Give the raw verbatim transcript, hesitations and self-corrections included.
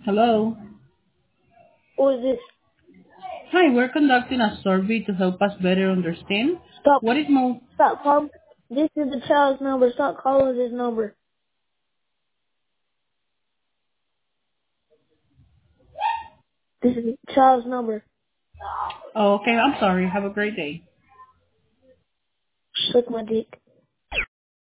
Hello. Who is this? Hi, we're conducting a survey to help us better understand Stop. what is most. Stop calling. This is the child's number. Stop calling this number. This is the child's number. Oh, okay, I'm sorry. Have a great day. Suck my dick.